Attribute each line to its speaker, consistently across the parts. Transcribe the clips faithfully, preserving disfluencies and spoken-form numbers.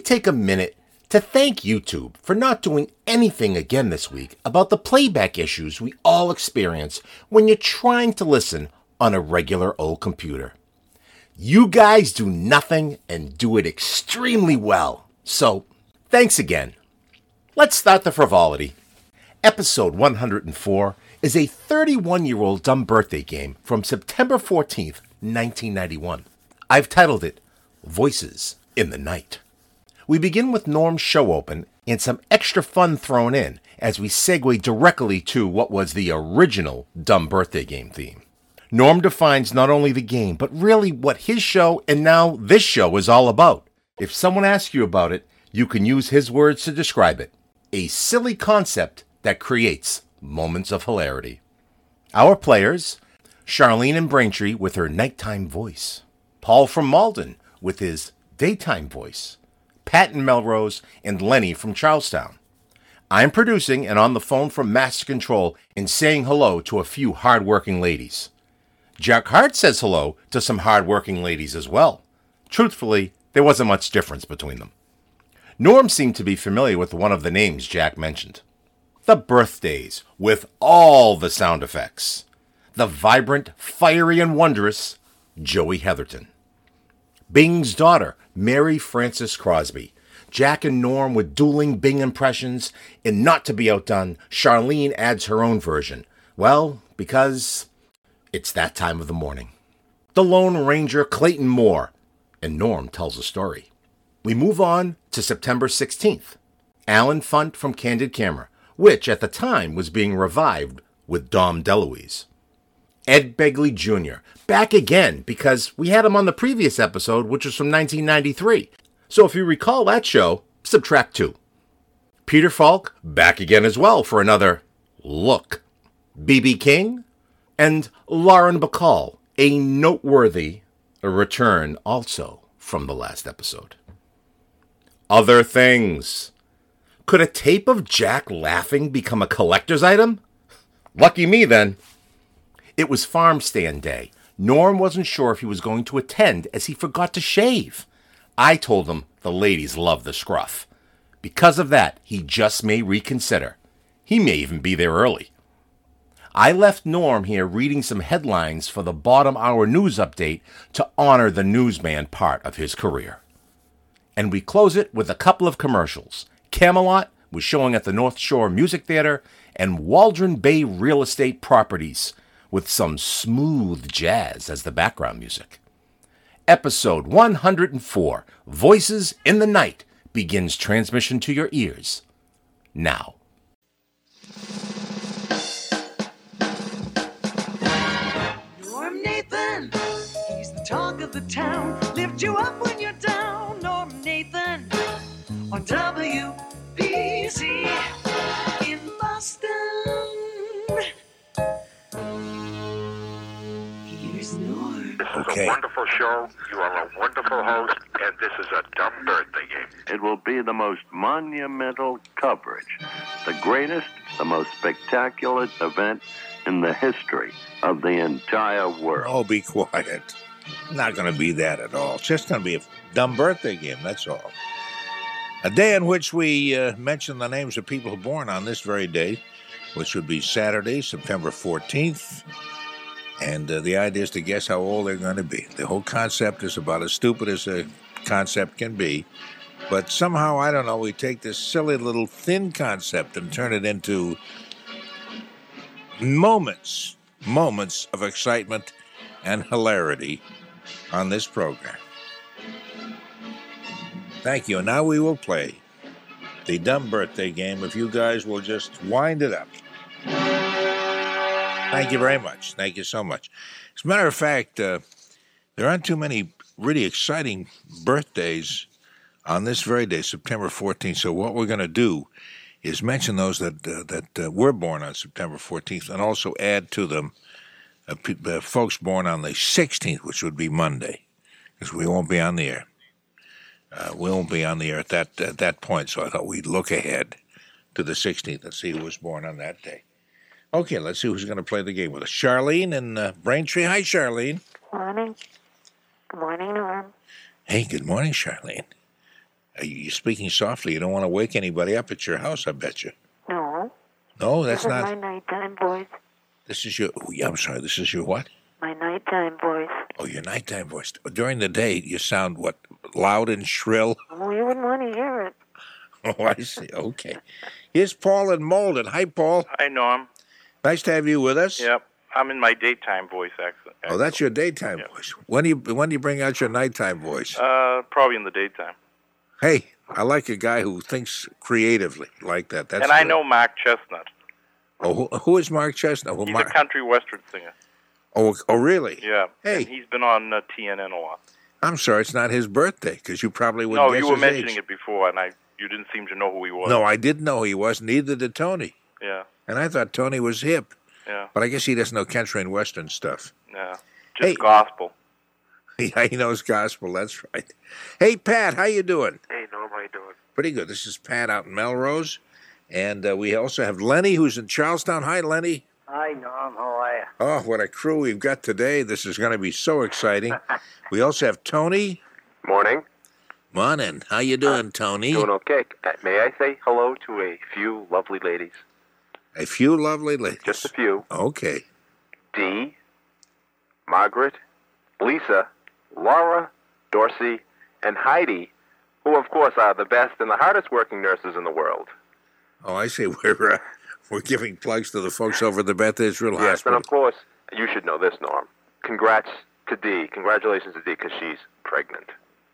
Speaker 1: take a minute to thank YouTube for not doing anything again this week about the playback issues we all experience when you're trying to listen on a regular old computer. You guys do nothing and do it extremely well. So, thanks again. Let's start the frivolity. Episode one hundred four is a thirty-one-year-old dumb birthday game from September fourteenth, nineteen ninety-one. I've titled it Voices in the Night. We begin with Norm's show open and some extra fun thrown in as we segue directly to what was the original dumb birthday game theme. Norm defines not only the game, but really what his show and now this show is all about. If someone asks you about it, you can use his words to describe it. A silly concept that creates moments of hilarity. Our players, Charlene and Braintree with her nighttime voice. Paul from Malden with his daytime voice. Pat and Melrose and Lenny from Charlestown. I'm producing and on the phone from Master Control and saying hello to a few hard-working ladies. Jack Hart says hello to some hard-working ladies as well. Truthfully, there wasn't much difference between them. Norm seemed to be familiar with one of the names Jack mentioned. The birthdays, with all the sound effects. The vibrant, fiery, and wondrous Joey Heatherton. Bing's daughter, Mary Frances Crosby. Jack and Norm with dueling Bing impressions, and not to be outdone, Charlene adds her own version. Well, because it's that time of the morning. The Lone Ranger, Clayton Moore, and Norm tells a story. We move on to September sixteenth. Alan Funt from Candid Camera, which at the time was being revived with Dom DeLuise. Ed Begley Junior, back again because we had him on the previous episode, which was from nineteen ninety-three. So if you recall that show, subtract two. Peter Falk, back again as well for another look. B B King, and Lauren Bacall, a noteworthy return also from the last episode. Other things. Could a tape of Jack laughing become a collector's item? Lucky me then. It was farm stand day. Norm wasn't sure if he was going to attend as he forgot to shave. I told him the ladies love the scruff. Because of that, he just may reconsider. He may even be there early. I left Norm here reading some headlines for the bottom hour news update to honor the newsman part of his career. And we close it with a couple of commercials. Camelot was showing at the North Shore Music Theater, and Waldron Bay Real Estate Properties with some smooth jazz as the background music. Episode one hundred four, Voices in the Night, begins transmission to your ears now.
Speaker 2: Norm Nathan, he's the talk of the town. Lift you up when you're down. Norm Nathan on W B C in Boston. Here's Norm.
Speaker 3: This is
Speaker 4: Okay.
Speaker 3: a wonderful show. You are a wonderful host, and this is a dumb birthday game.
Speaker 5: It will be the most monumental coverage, the greatest, the most spectacular event in the history of the entire world.
Speaker 4: Oh, be quiet. Not going to be that at all. It's just going to be a dumb birthday game, that's all. A day in which we uh, mention the names of people born on this very day, which would be Saturday, September fourteenth. And uh, the idea is to guess how old they're going to be. The whole concept is about as stupid as a concept can be. But somehow, I don't know, we take this silly little thin concept and turn it into moments, moments of excitement and hilarity on this program. Thank you. And now we will play the dumb birthday game if you guys will just wind it up. Thank you very much. Thank you so much. As a matter of fact, uh, there aren't too many really exciting birthdays on this very day, September fourteenth. So what we're going to do is mention those that uh, that uh, were born on September fourteenth and also add to them uh, pe- uh, folks born on the sixteenth, which would be Monday, because we won't be on the air. Uh, we won't be on the air at that, at that point, so I thought we'd look ahead to the sixteenth and see who was born on that day. Okay, let's see who's going to play the game with us. Charlene and uh, Braintree. Hi, Charlene.
Speaker 6: Morning. Good morning, Norm.
Speaker 4: Hey, good morning, Charlene. Are you speaking softly? You don't want to wake anybody up at your house, I bet you.
Speaker 6: No.
Speaker 4: No, that's
Speaker 6: This is
Speaker 4: not.
Speaker 6: my nighttime voice.
Speaker 4: This is your. Oh, yeah, I'm sorry. This is your what?
Speaker 6: My nighttime voice.
Speaker 4: Oh, your nighttime voice. During the day, you sound what? Loud and shrill.
Speaker 6: Oh, you wouldn't want to hear it.
Speaker 4: Oh, I see. Okay. Here's Paul in Malden. Hi, Paul.
Speaker 7: Hi, Norm.
Speaker 4: Nice to have you with us.
Speaker 7: Yep. I'm in my daytime voice, actually.
Speaker 4: Oh, that's your daytime
Speaker 7: Yeah.
Speaker 4: voice. When do you when do you bring out your nighttime voice?
Speaker 7: Uh, probably in the daytime.
Speaker 4: Hey, I like a guy who thinks creatively like that. That's
Speaker 7: and I
Speaker 4: good.
Speaker 7: know Mark Chestnut.
Speaker 4: Oh, who, who is Mark Chestnut? Who,
Speaker 7: He's
Speaker 4: Mark?
Speaker 7: a country western singer.
Speaker 4: Oh, oh, really?
Speaker 7: Yeah.
Speaker 4: Hey.
Speaker 7: And he's been on uh, T N N a lot.
Speaker 4: I'm sorry, it's not his birthday because you probably would
Speaker 7: No,
Speaker 4: guess
Speaker 7: you were
Speaker 4: his
Speaker 7: mentioning
Speaker 4: age.
Speaker 7: it before, and I you didn't seem to know who he was.
Speaker 4: No, I didn't know he was. Neither did Tony.
Speaker 7: Yeah.
Speaker 4: And I thought Tony was hip,
Speaker 7: Yeah.
Speaker 4: but I guess he doesn't know country and western stuff.
Speaker 7: Yeah. Just
Speaker 4: Hey.
Speaker 7: gospel.
Speaker 4: Yeah, he knows gospel. That's right. Hey, Pat, how you doing?
Speaker 3: Hey, Norm, how you doing?
Speaker 4: Pretty good. This is Pat out in Melrose, and uh, we also have Lenny, who's in Charlestown. Hi, Lenny.
Speaker 8: Hi, Norm. How are you?
Speaker 4: Oh, what a crew we've got today. This is going to be so exciting. We also have Tony.
Speaker 3: Morning.
Speaker 4: Morning. How you doing, Tony?
Speaker 3: Doing okay. Uh, may I say hello to a few lovely ladies?
Speaker 4: A few lovely ladies.
Speaker 3: Just a few.
Speaker 4: Okay.
Speaker 3: Dee, Margaret, Lisa, Laura, Dorsey, and Heidi, who, of course, are the best and the hardest working nurses in the world.
Speaker 4: Oh, I see. We're uh, we're giving plugs to the folks over at the Beth Israel
Speaker 3: Yes, and
Speaker 4: Hospital.
Speaker 3: of course, you should know this, Norm. Congrats to Dee. Congratulations to Dee because she's pregnant.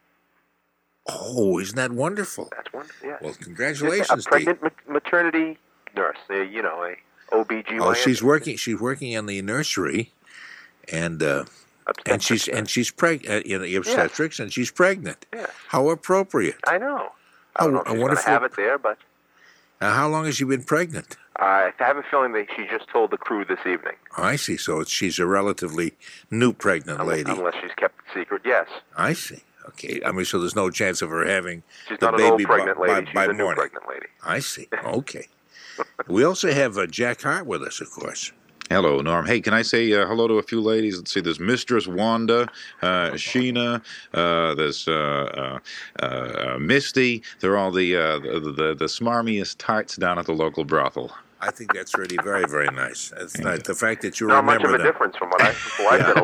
Speaker 4: Oh, isn't that wonderful?
Speaker 3: That's wonderful. Yeah.
Speaker 4: Well,
Speaker 3: a
Speaker 4: congratulations, Dee.
Speaker 3: pregnant ma- maternity nurse. Uh, you know, a O B G Y N.
Speaker 4: Oh, she's working. She's working in the nursery, and uh, and she's and she's pregnant in the obstetrics, and she's pregnant.
Speaker 3: Yes.
Speaker 4: How appropriate.
Speaker 3: I know. I don't
Speaker 4: Oh,
Speaker 3: know if
Speaker 4: I
Speaker 3: she's
Speaker 4: wonder
Speaker 3: going
Speaker 4: if
Speaker 3: to have
Speaker 4: we-
Speaker 3: it there, but
Speaker 4: Now, how long has she been pregnant?
Speaker 3: I have a feeling that she just told the crew this evening.
Speaker 4: Oh, I see. So it's, she's a relatively new pregnant
Speaker 3: Unless,
Speaker 4: lady.
Speaker 3: unless she's kept it secret, yes.
Speaker 4: I see. Okay. I mean, so there's no chance of her having
Speaker 3: She's
Speaker 4: the
Speaker 3: not an
Speaker 4: baby
Speaker 3: old pregnant
Speaker 4: by,
Speaker 3: lady.
Speaker 4: by,
Speaker 3: She's
Speaker 4: by
Speaker 3: a new
Speaker 4: morning.
Speaker 3: pregnant lady.
Speaker 4: I see. Okay. We also have uh, Jack Hart with us, of course.
Speaker 9: Hello, Norm. Hey, can I say uh, hello to a few ladies? Let's see. There's Mistress Wanda, uh, Sheena, uh, there's uh, uh, uh, Misty. They're all the, uh, the the the smarmiest tarts down at the local brothel.
Speaker 4: I think that's really very, very nice. That's
Speaker 9: Thank
Speaker 4: nice.
Speaker 9: you.
Speaker 4: The fact that you
Speaker 3: Not much
Speaker 4: remember
Speaker 3: of a
Speaker 4: them.
Speaker 3: difference from what I, from what I said.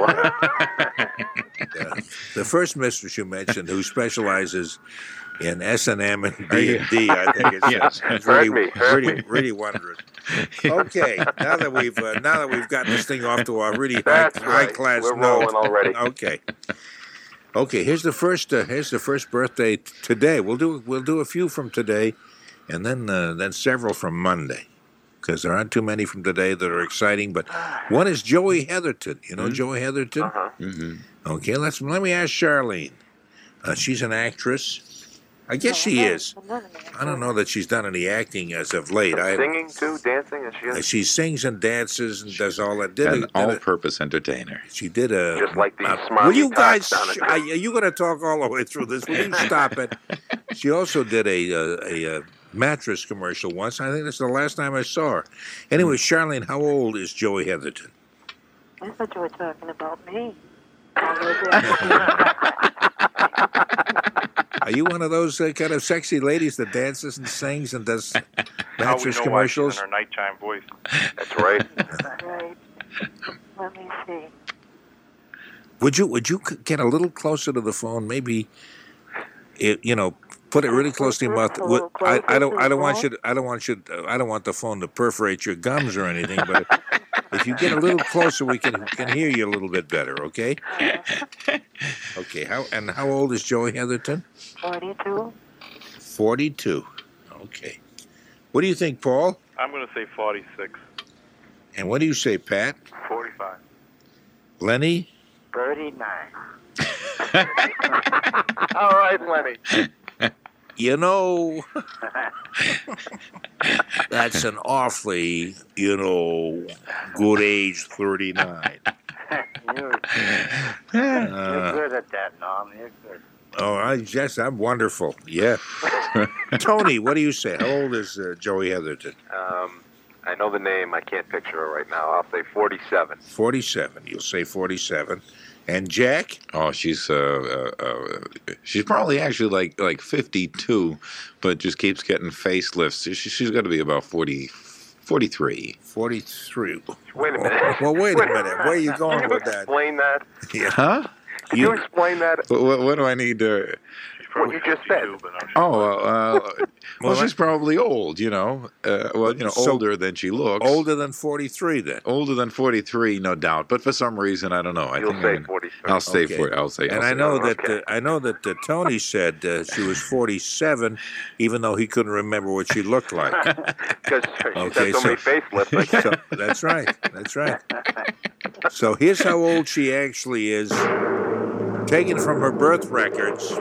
Speaker 3: A lot.
Speaker 4: Uh, the first mistress you mentioned, who specializes in S and M and B and D, I think it's,
Speaker 9: Yes.
Speaker 4: it's really,
Speaker 3: Heard me, heard
Speaker 4: really, really wondrous. Okay, now that we've uh, now that we've gotten this thing off to a really high,
Speaker 3: That's
Speaker 4: high
Speaker 3: right.
Speaker 4: class
Speaker 3: We're
Speaker 4: note.
Speaker 3: rolling already.
Speaker 4: Okay. Okay, here's the first. Uh, here's the first birthday t- today. We'll do we'll do a few from today, and then uh, then several from Monday, because there aren't too many from today that are exciting. But one is Joey Heatherton. You know Joey Heatherton?
Speaker 3: Uh-huh.
Speaker 9: Mm-hmm.
Speaker 4: Okay, let's let me ask Charlene. Uh, she's an actress. I guess she is. I don't know that she's done any acting as of late. I,
Speaker 3: Singing, too, dancing, and she
Speaker 4: uh,
Speaker 3: has,
Speaker 4: she sings and dances and does all that. Did
Speaker 9: An
Speaker 4: a, did a,
Speaker 9: all-purpose entertainer.
Speaker 4: she did a.
Speaker 3: Just like these
Speaker 4: uh,
Speaker 3: smarmy
Speaker 4: Will you guys?
Speaker 3: tarts down
Speaker 4: sh-
Speaker 3: at-
Speaker 4: are you going to talk all the way through this? Will you stop it? She also did a a, a, a mattress commercial once. I think that's the last time I saw her. Anyway, Charlene, how old is Joey Heatherton?
Speaker 6: I thought you were talking about me.
Speaker 4: Are you one of those uh, kind of sexy ladies that dances and sings and does
Speaker 7: How we
Speaker 4: mattress
Speaker 7: know
Speaker 4: commercials?
Speaker 7: why she's in her nighttime voice.
Speaker 3: that's right.
Speaker 6: Right. Let me see.
Speaker 4: Would you would you c- get a little closer to the phone? Maybe, it, you know, put it really close to your mouth.
Speaker 6: A
Speaker 4: Would-
Speaker 6: little
Speaker 4: I, I
Speaker 6: closer
Speaker 4: don't
Speaker 6: to
Speaker 4: I
Speaker 6: the
Speaker 4: don't want
Speaker 6: phone?
Speaker 4: you to, I don't want you to, I don't want the phone to perforate your gums or anything. But if, if you get a little closer, we can can hear you a little bit better. Okay. Okay. How and how old is Joey Heatherton?
Speaker 6: forty-two.
Speaker 4: Forty-two. Okay. What do you think, Paul?
Speaker 7: I'm going to say forty-six.
Speaker 4: And what do you say, Pat?
Speaker 7: forty-five.
Speaker 4: Lenny?
Speaker 8: thirty-nine.
Speaker 3: All right, Lenny.
Speaker 4: You know, that's an awfully, you know, good age, thirty-nine.
Speaker 8: You're,
Speaker 4: Uh,
Speaker 8: you're good at that, Norm. You're good.
Speaker 4: oh, I guess I'm wonderful. Yeah. Tony, what do you say? How old is uh, Joey Heatherton?
Speaker 3: Um, I know the name. I can't picture her right now. I'll say forty-seven.
Speaker 4: forty-seven. You'll say forty-seven. And Jack?
Speaker 9: Oh, she's uh, uh, uh, she's probably actually like like fifty-two, but just keeps getting facelifts. She, she's got to be about forty, forty-three.
Speaker 4: forty-three.
Speaker 3: Wait a minute.
Speaker 4: Well, wait a
Speaker 3: Wait
Speaker 4: minute. Where are you going
Speaker 3: Can you
Speaker 4: with that?
Speaker 3: explain that?
Speaker 4: Yeah.
Speaker 9: Huh?
Speaker 3: Can you explain that?
Speaker 9: What, what, what do I need to?
Speaker 3: What you just said.
Speaker 9: Oh, uh, uh, well,
Speaker 4: Well,
Speaker 9: she's probably old, you know. Uh, well, you know,
Speaker 4: So-
Speaker 9: older than she looks.
Speaker 4: Older than forty-three, then.
Speaker 9: Older than forty-three, no doubt. But for some reason, I don't know. I
Speaker 3: You'll
Speaker 9: think
Speaker 3: say
Speaker 9: I'm gonna-
Speaker 3: forty-three.
Speaker 9: I'll say
Speaker 4: Okay.
Speaker 9: for I'll say.
Speaker 4: And
Speaker 9: I'll
Speaker 4: I
Speaker 9: say
Speaker 4: know
Speaker 9: that.
Speaker 4: that uh, I know that uh, Tony said uh, she was forty-seven, even though he couldn't remember what she looked like.
Speaker 3: Because she
Speaker 4: Okay,
Speaker 3: had so,
Speaker 4: so-
Speaker 3: many facelifts. I guess.
Speaker 4: So, that's right. That's right. So here's how old she actually is, taken from her birth records.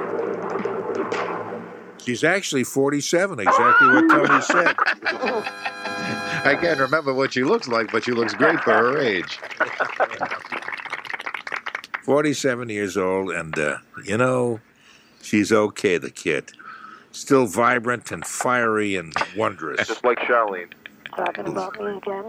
Speaker 4: She's actually forty-seven, exactly what Tony said.
Speaker 9: I can't remember what she looks like, but she looks great for her age.
Speaker 4: forty-seven years old, and, uh, you know, she's okay, the kid. Still vibrant and fiery and wondrous.
Speaker 3: Just like Charlene.
Speaker 6: Talking about me again?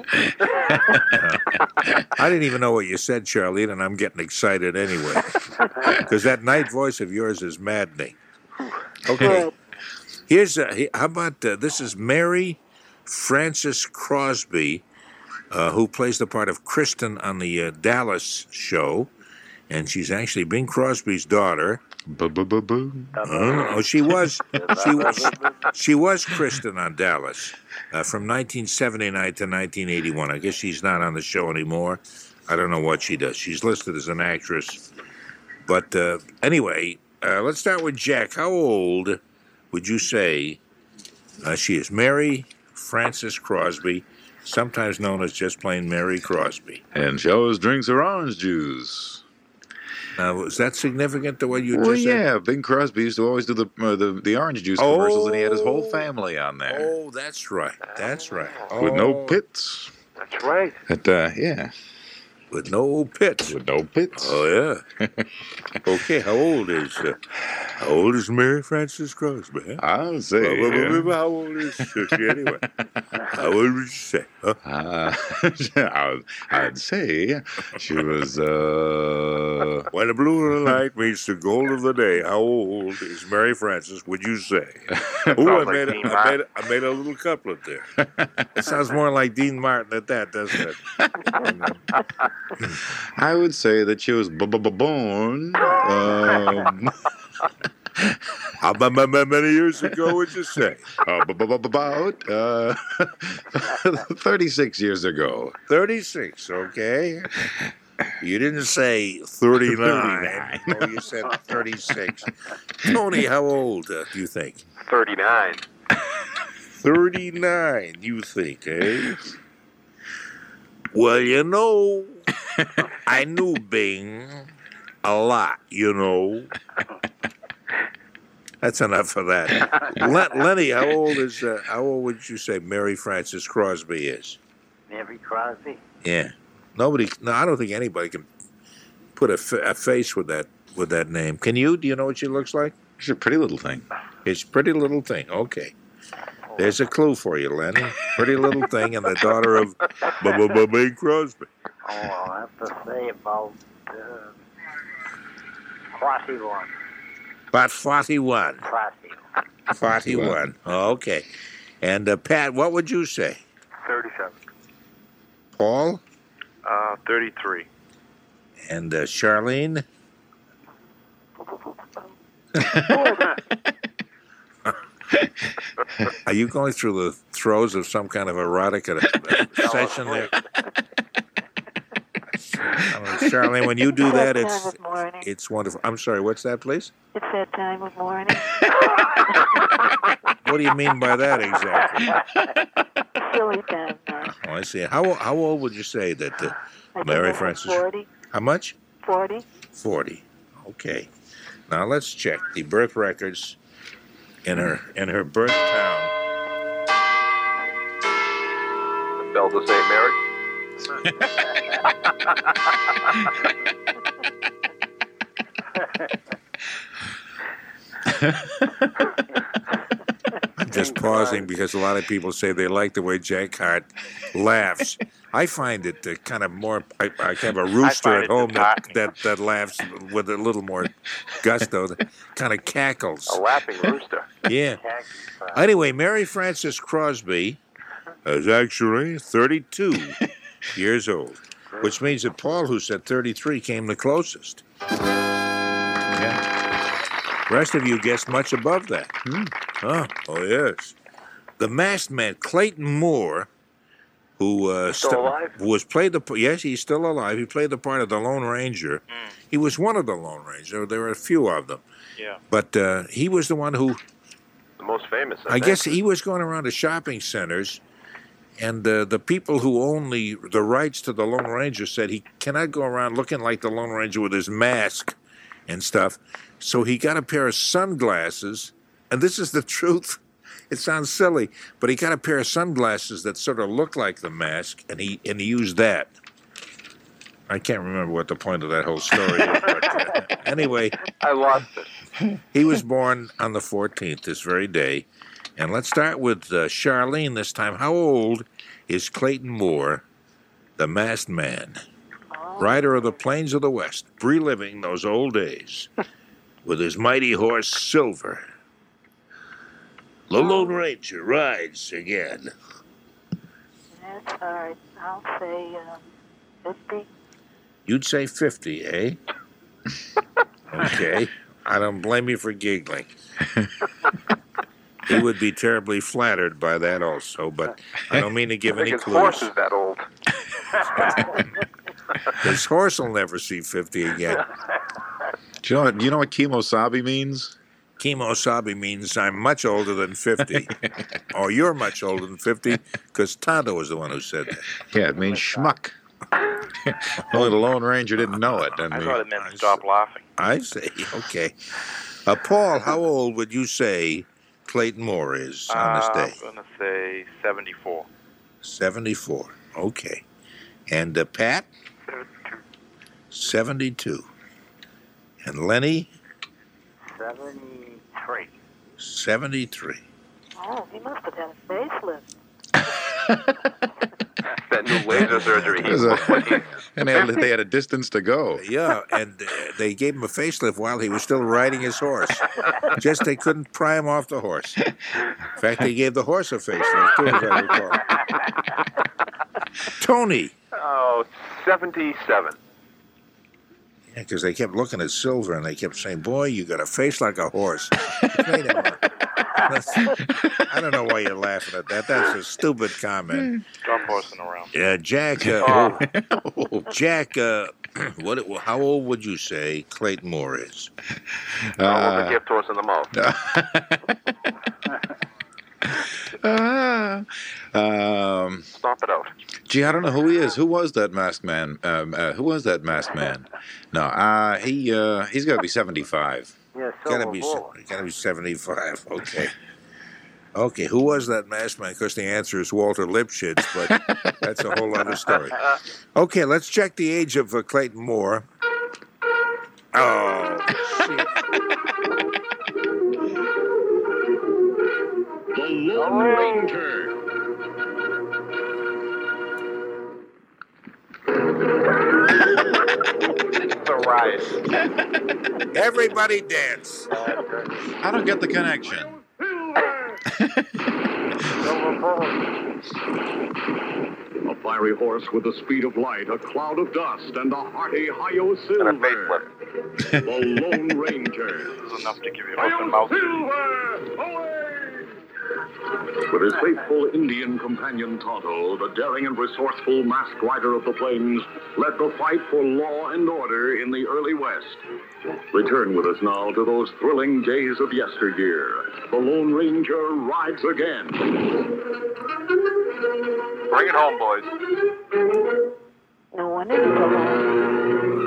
Speaker 4: I didn't even know what you said, Charlene, and I'm getting excited anyway. Because that night voice of yours is maddening. Okay.
Speaker 6: Good.
Speaker 4: Here's uh, he- how about uh, this is Mary Frances Crosby, uh, who plays the part of Kristen on the uh, Dallas show, and she's actually Bing Crosby's daughter.
Speaker 9: Boo-boo-boo-boo.
Speaker 4: Uh, oh, she was she was she was Kristen on Dallas uh, from nineteen seventy-nine to nineteen eighty-one. I guess she's not on the show anymore. I don't know what she does. She's listed as an actress, but uh, anyway, uh, let's start with Jack. How old would you say uh, she is? Mary Frances Crosby, sometimes known as just plain Mary Crosby.
Speaker 9: And she always drinks her orange juice.
Speaker 4: Now, is that significant to what you
Speaker 9: Well,
Speaker 4: just said?
Speaker 9: yeah, Bing Crosby used to always do the uh, the, the orange juice
Speaker 4: Oh.
Speaker 9: commercials, and he had his whole family on there
Speaker 4: Oh, that's right. That's right.
Speaker 9: with no
Speaker 4: Oh,
Speaker 9: pits.
Speaker 3: That's right.
Speaker 9: But, uh, yeah,
Speaker 4: With no pits.
Speaker 9: with no pits.
Speaker 4: Oh yeah. Okay, how old is uh, how old is Mary Frances Crosby? Huh?
Speaker 9: I'll say.
Speaker 4: Well, well, well,
Speaker 9: uh,
Speaker 4: well, how old is she anyway? How old would you say? Huh?
Speaker 9: uh, I'd, I'd say she was. Uh,
Speaker 4: When the blue of the night meets the gold of the day, how old is Mary Frances? Would you say? Ooh, I
Speaker 3: like
Speaker 4: made, a,
Speaker 3: Dean
Speaker 4: I
Speaker 3: Martin.
Speaker 4: made a, I made a little couplet there. It sounds more like Dean Martin at that, doesn't it?
Speaker 9: I would say that she was b- b- b- born. Um,
Speaker 4: How ma- ma- ma- many years ago would you say?
Speaker 9: uh, b- b- b- about uh, thirty-six years ago.
Speaker 4: thirty-six, okay. You didn't say thirty-nine.
Speaker 9: thirty-nine.
Speaker 4: Oh, you said thirty-six. Tony, how old uh, do you think?
Speaker 3: thirty-nine.
Speaker 4: thirty-nine, you think, eh? Well, you know, I knew Bing a lot, you know. That's enough of that. Len- Lenny, how old is, uh, how old would you say Mary Frances Crosby is?
Speaker 8: Mary Crosby.
Speaker 4: Yeah. Nobody, no, I don't think anybody can put a, fa- a face with that, with that name. Can you? Do you know what she looks like?
Speaker 9: She's a pretty little thing.
Speaker 4: It's Pretty Little Thing. Okay. There's a clue for you, Lenny. Pretty Little Thing and the daughter of B- B- B- Bing Crosby.
Speaker 8: Oh, I'll have to say about uh, forty-one.
Speaker 4: About forty-one.
Speaker 8: forty.
Speaker 4: forty-one. Okay. And uh, Pat, what would you say?
Speaker 7: thirty-seven.
Speaker 4: Paul?
Speaker 7: Uh, thirty-three.
Speaker 4: And uh, Charlene? Are you going through the throes of some kind of erotic uh, session there? I mean, Charlene, when you do that,
Speaker 6: It's
Speaker 4: it's
Speaker 6: that time of morning.
Speaker 4: it's wonderful. I'm sorry, what's that, please?
Speaker 6: It's that time of morning.
Speaker 4: What do you mean by that exactly?
Speaker 6: Silly time now.
Speaker 4: Oh, I see. How how old would you say that uh,
Speaker 6: I think
Speaker 4: Mary
Speaker 6: it's
Speaker 4: Frances?
Speaker 6: forty.
Speaker 4: How much?
Speaker 6: forty.
Speaker 4: Forty. Okay. Now let's check the birth records in her in her birth town.
Speaker 3: Delta Saint Mary.
Speaker 4: just pausing because a lot of people say they like the way Jack Hart laughs. I find it uh, kind of more. I, I have a rooster at home that, that that laughs with a little more gusto. That kind of cackles.
Speaker 3: A laughing rooster.
Speaker 4: Yeah. Anyway, Mary Frances Crosby is actually thirty-two years old, which means that Paul, who said thirty-three, came the closest. Yeah. The rest of you guessed much above that. Hmm. Oh, oh, yes. The masked man, Clayton Moore, who uh,
Speaker 7: Still
Speaker 4: st-
Speaker 7: alive?
Speaker 4: who was played the yes, he's still alive. He played the part of the Lone Ranger.
Speaker 7: Mm.
Speaker 4: He was one of the Lone Rangers. There were a few of them,
Speaker 7: Yeah.
Speaker 4: but uh, he was the one who.
Speaker 3: The most famous, I,
Speaker 4: I
Speaker 3: think.
Speaker 4: guess he was going around to shopping centers, and uh, the people who own the, the rights to the Lone Ranger said he cannot go around looking like the Lone Ranger with his mask and stuff. So he got a pair of sunglasses, and this is the truth. It sounds silly, but he got a pair of sunglasses that sort of looked like the mask, and he and he used that. I can't remember what the point of that whole story is, but uh, anyway.
Speaker 3: I lost it.
Speaker 4: He was born on the fourteenth, this very day. And let's start with uh, Charlene this time. How old is Clayton Moore, the masked man, rider of the plains of the West, reliving those old days with his mighty horse Silver? The Lone Ranger rides again.
Speaker 6: That's hard. I'll say um, fifty.
Speaker 4: You'd say fifty, eh? Okay. I don't blame you for giggling. He would be terribly flattered by that also, but I don't mean to give
Speaker 3: I think
Speaker 4: any
Speaker 3: his
Speaker 4: clues.
Speaker 3: horse is that old.
Speaker 4: His horse will never see fifty again.
Speaker 9: Do you know what, do you know what kemosabe means?
Speaker 4: Kemosabe means I'm much older than fifty. Or you're much older than fifty, because Tonto was the one who said that.
Speaker 9: Yeah, it means schmuck. Only the Lone Ranger didn't know it. Didn't
Speaker 7: I
Speaker 9: he?
Speaker 7: thought it meant stop laughing.
Speaker 4: I see. Okay. Uh, Paul, how old would you say Clayton Moore is on this
Speaker 7: Uh,
Speaker 4: day?
Speaker 7: I'm going to say seventy-four.
Speaker 4: seventy-four. Okay. And uh, Pat? seventy-two. And Lenny?
Speaker 8: seventy-three.
Speaker 4: seventy-three.
Speaker 6: Oh, he must have had a facelift.
Speaker 3: That new laser surgery.
Speaker 9: It was a- and they had, they had a distance to go.
Speaker 4: Yeah, and uh, they gave him a facelift while he was still riding his horse. Just they couldn't pry him off the horse. In fact, they gave the horse a facelift, too, as I recall. Tony.
Speaker 3: Oh, seventy-seven.
Speaker 4: Yeah, because they kept looking at Silver, and they kept saying, boy, you got a face like a horse. It made him a- That's- I don't know why you're laughing at that. That's a stupid comment.
Speaker 7: Stop horsing around.
Speaker 4: Yeah, Jack. Uh, oh, Jack. Uh, what? How old would you say Clayton Moore is?
Speaker 3: Uh, with the gift horse in the mouth.
Speaker 9: um,
Speaker 3: Stomp it out.
Speaker 9: Gee, I don't know who he is. Who was that masked man? Um, uh, who was that masked man? No, uh, he uh, he's got to be seventy-five.
Speaker 8: Yeah,
Speaker 4: Gotta
Speaker 8: Silver
Speaker 4: be.
Speaker 8: Bullet.
Speaker 4: Gotta be seventy-five. Okay. Okay. Who was that masked man? Because the answer is Walter Lipschitz, but that's a whole other story. Okay, let's check the age of uh, Clayton Moore. Oh, shit.
Speaker 10: The Lone Ranger.
Speaker 3: The rise.
Speaker 4: Everybody dance.
Speaker 9: I don't get the connection.
Speaker 8: Silver Bullet.
Speaker 10: A fiery horse with the speed of light, a cloud of dust, and a hearty Hi-Yo
Speaker 3: And a
Speaker 10: Silver.
Speaker 3: facelift.
Speaker 10: The Lone Ranger.
Speaker 7: This is enough to give you an open mouth.
Speaker 10: With his faithful Indian companion Tonto, the daring and resourceful masked rider of the plains led the fight for law and order in the early West. Return with us now to those thrilling days of yesteryear. The Lone Ranger rides again.
Speaker 3: Bring it home, boys.
Speaker 6: No wonder he's alone.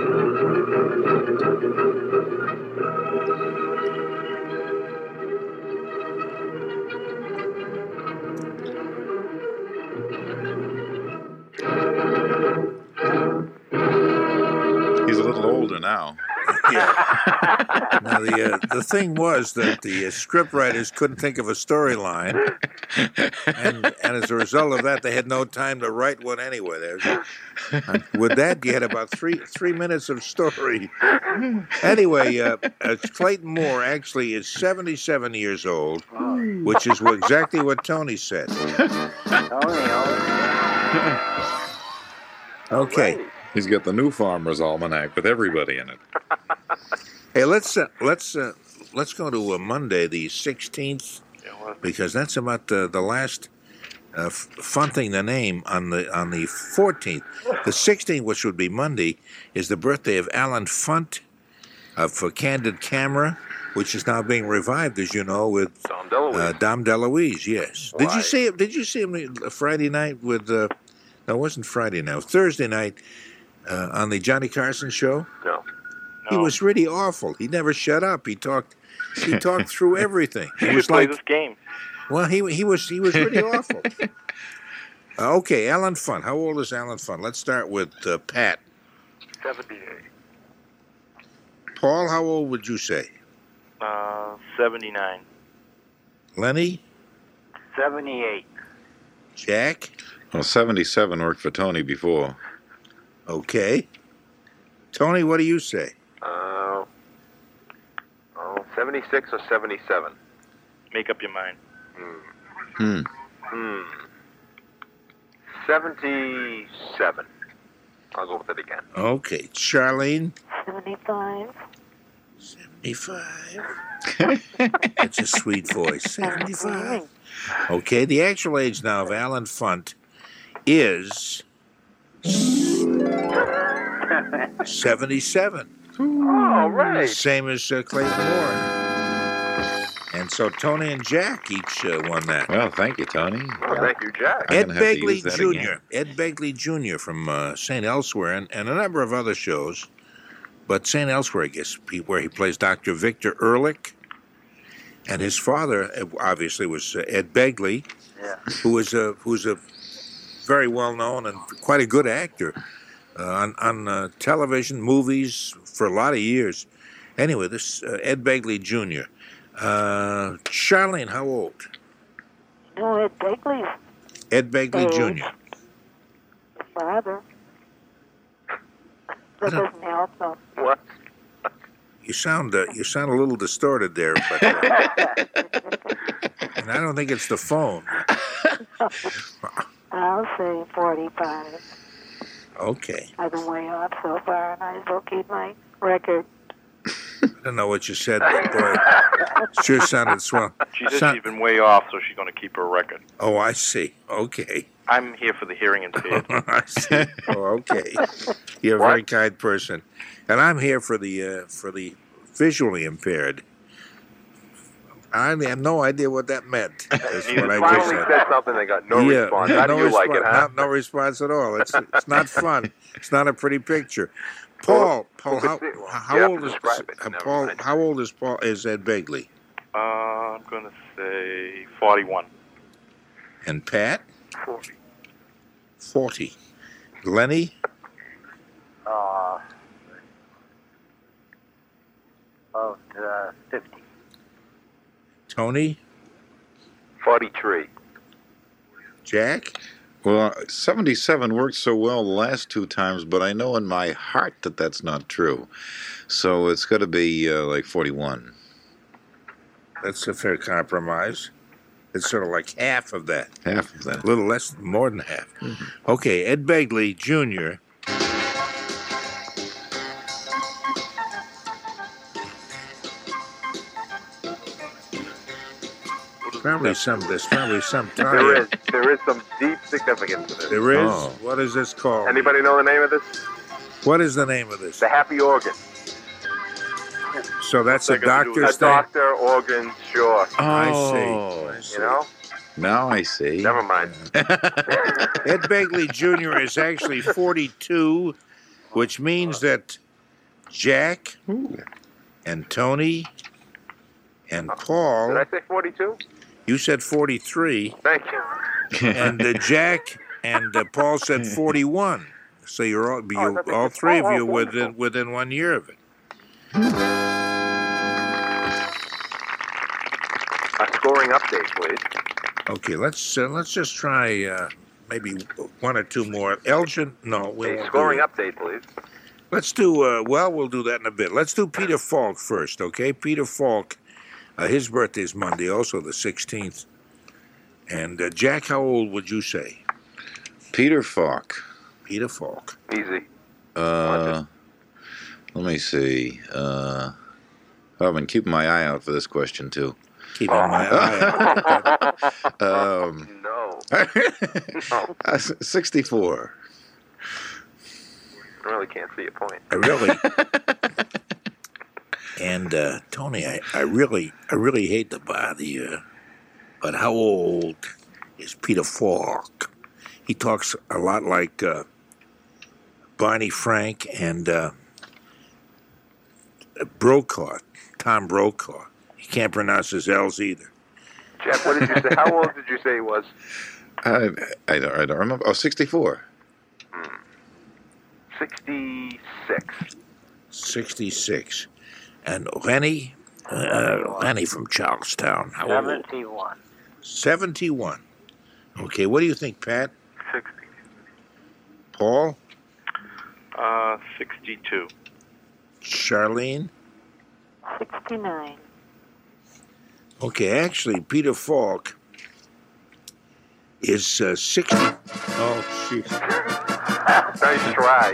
Speaker 9: He's a little older now.
Speaker 4: Yeah. Now the uh, the thing was that the uh, scriptwriters couldn't think of a storyline, and and as a result of that, they had no time to write one anyway. There's, uh, with that, you had about three three minutes of story. Anyway, uh, uh, Clayton Moore actually is seventy-seven years old, which is what, exactly what Tony said. Okay.
Speaker 9: He's got the new Farmer's Almanac with everybody in it.
Speaker 4: Hey, let's uh, let's uh, let's go to uh, Monday the sixteenth, because that's about uh, the last uh, f- funting the name on the on the fourteenth. The sixteenth, which would be Monday, is the birthday of Alan Funt of uh, Candid Camera, which is now being revived, as you know, with
Speaker 3: Dom DeLuise.
Speaker 4: Uh, Dom DeLuise. Yes. Did you
Speaker 3: Why?
Speaker 4: see him? Did you see him uh, Friday night with? Uh, no, it wasn't Friday night. It was Thursday night uh, on the Johnny Carson show.
Speaker 3: No.
Speaker 4: He was really awful. He never shut up. He talked. He talked through everything. It
Speaker 7: You
Speaker 4: was
Speaker 7: should play
Speaker 4: like,
Speaker 7: this game.
Speaker 4: well, he he was he was really awful. Uh, okay, Alan Funt. How old is Alan Funt? Let's start with uh, Pat.
Speaker 7: seventy-eight.
Speaker 4: Paul, how old would you say?
Speaker 7: Uh, seventy-nine.
Speaker 4: Lenny?
Speaker 7: seventy-eight.
Speaker 4: Jack?
Speaker 9: Well, seventy-seven worked for Tony before.
Speaker 4: Okay. Tony, what do you say?
Speaker 3: Uh, oh, seventy-six or seventy-seven?
Speaker 7: Make up your mind.
Speaker 9: Hmm.
Speaker 3: Hmm. seventy-seven. I'll go with it again.
Speaker 4: Okay. Charlene?
Speaker 6: seventy-five.
Speaker 4: seventy-five. That's a sweet voice. seventy-five. Okay, the actual age now of Alan Funt is seventy-seven.
Speaker 3: All right.
Speaker 4: Same as uh, Clayton Moore. And so Tony and Jack each uh, won that.
Speaker 9: Well, thank you, Tony.
Speaker 3: Oh, thank you, Jack.
Speaker 9: I'm
Speaker 4: Ed
Speaker 9: gonna have to
Speaker 4: Begley
Speaker 9: use that
Speaker 4: Junior
Speaker 9: again.
Speaker 4: Ed Begley Junior from uh, Saint Elsewhere and, and a number of other shows. But Saint Elsewhere, I guess, he- where he plays Doctor Victor Ehrlich. And his father, uh, obviously, was uh, Ed Begley,
Speaker 7: Yeah.
Speaker 4: who was a who's a very well known and quite a good actor uh, on on uh, television, movies for a lot of years. Anyway, this uh, Ed Begley Junior Uh, Charlene, how old?
Speaker 6: No, Ed Begley's
Speaker 4: Ed Begley
Speaker 6: Oh.
Speaker 4: Junior
Speaker 6: father. That
Speaker 4: don't-
Speaker 6: doesn't help, though.
Speaker 3: What?
Speaker 4: You sound uh, you sound a little distorted there, but uh, and I don't think it's the phone.
Speaker 6: I'll say forty-five.
Speaker 4: Okay,
Speaker 6: I've been way off so far, and I will keep my record.
Speaker 4: I don't know what you said, but boy, it sure sounded swell.
Speaker 7: She said
Speaker 4: Sound-
Speaker 7: she's been way off, so she's going to keep her record.
Speaker 4: Oh, I see. Okay.
Speaker 7: I'm here for the hearing impaired.
Speaker 4: I see. Oh, okay. You're a very kind person, and I'm here for the uh, for the visually impaired. I have no idea what that meant. That's
Speaker 3: You
Speaker 4: what I just
Speaker 3: finally
Speaker 4: said.
Speaker 3: said something that got no
Speaker 4: yeah,
Speaker 3: response.
Speaker 4: yeah,
Speaker 3: How
Speaker 4: no
Speaker 3: do you like it,
Speaker 4: response-
Speaker 3: huh?
Speaker 4: Not, no response at all. It's it's not fun. It's not a pretty picture. Paul, Paul, how, how
Speaker 3: You have
Speaker 4: old
Speaker 3: to
Speaker 4: is
Speaker 3: describe it.
Speaker 4: uh,
Speaker 3: Never
Speaker 4: Paul?
Speaker 3: mind.
Speaker 4: How old is Paul? Is Ed Begley
Speaker 7: uh, I'm going to say forty-one.
Speaker 4: and Pat?
Speaker 7: forty.
Speaker 4: Forty. Lenny?
Speaker 8: Uh, about uh, fifty.
Speaker 4: Tony?
Speaker 3: forty-three.
Speaker 4: Jack?
Speaker 9: Well, seventy-seven worked so well the last two times, but I know in my heart that that's not true. So it's got to be uh, like forty-one.
Speaker 4: That's a fair compromise. It's sort of like half of that.
Speaker 9: Half of that.
Speaker 4: A little less, more than half. Okay, Ed Begley Junior Probably some. There's probably some
Speaker 3: There
Speaker 4: tie.
Speaker 3: is there is some deep significance to this.
Speaker 4: There is.
Speaker 9: Oh.
Speaker 4: What is this called?
Speaker 3: Anybody know the name of this?
Speaker 4: What is the name of this?
Speaker 3: The Happy Organ.
Speaker 4: So that's a
Speaker 7: What's that gonna do
Speaker 3: A
Speaker 4: doctor's thing.
Speaker 3: doctor organ short.
Speaker 4: I
Speaker 9: Oh.
Speaker 4: see. I see.
Speaker 3: You know?
Speaker 9: Now I see.
Speaker 3: Never mind.
Speaker 4: Ed Begley Junior is actually forty-two, which means that Jack and Tony and Paul.
Speaker 3: Did I say forty-two?
Speaker 4: You said forty-three,
Speaker 3: Thank you.
Speaker 4: and uh, Jack and uh, Paul said forty-one. So you're all, you,
Speaker 3: I thought they
Speaker 4: all
Speaker 3: said-
Speaker 4: three of
Speaker 3: oh,
Speaker 4: you
Speaker 3: oh,
Speaker 4: within
Speaker 3: wonderful.
Speaker 4: within one year of it.
Speaker 3: A scoring update, please.
Speaker 4: Okay, let's uh, let's just try uh, maybe one or two more. Elgin, no, we
Speaker 3: A
Speaker 4: won't
Speaker 3: scoring
Speaker 4: do it.
Speaker 3: update, please.
Speaker 4: Let's do. Uh, well, we'll do that in a bit. Let's do Peter Falk first, okay? Peter Falk, uh, his birthday's Monday, also the sixteenth. And uh, Jack, how old would you say?
Speaker 9: Peter Falk.
Speaker 4: Peter Falk.
Speaker 3: Easy.
Speaker 9: Uh, let me see. Uh, I've been keeping my eye out for this question too.
Speaker 4: Keeping my eye out.
Speaker 9: um,
Speaker 3: No.
Speaker 9: uh, s- sixty-four.
Speaker 3: I really can't see your point.
Speaker 4: I really. And uh, Tony, I, I really, I really hate to bother you, but how old is Peter Falk? He talks a lot like uh, Barney Frank and uh, Brokaw, Tom Brokaw. He can't pronounce his L's either.
Speaker 3: Jeff, what did you say? How old did you say he was?
Speaker 9: I, I, don't, I don't remember. Oh, sixty-four.
Speaker 3: sixty-six.
Speaker 4: sixty-six. And Lenny, uh, Lenny from Charlestown. How old?
Speaker 8: Seventy-one.
Speaker 4: seventy-one. Okay, what do you think, Pat?
Speaker 7: sixty.
Speaker 4: Paul?
Speaker 7: Uh, sixty-two.
Speaker 4: Charlene?
Speaker 6: Sixty-nine.
Speaker 4: Okay, actually, Peter Falk is uh, sixty. Oh, jeez.
Speaker 3: Nice try.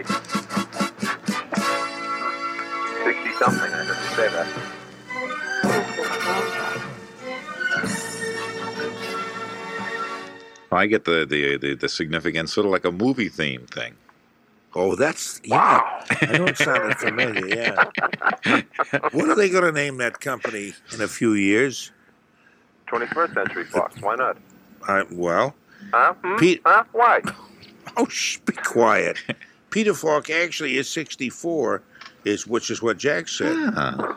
Speaker 3: sixty-something, I heard you say that.
Speaker 9: I get the, the, the, the significance, sort of like a movie theme thing.
Speaker 4: Oh, that's, yeah. I know it sounded familiar, yeah. What are they going to name that company in a few years?
Speaker 3: twenty-first Century Fox. Why not?
Speaker 4: Uh, well,
Speaker 3: Huh? Hmm?
Speaker 4: Pete-
Speaker 3: Huh? Why?
Speaker 4: oh, shh, be quiet. Peter Falk actually is sixty-four, is which is what Jack said.
Speaker 9: Ah.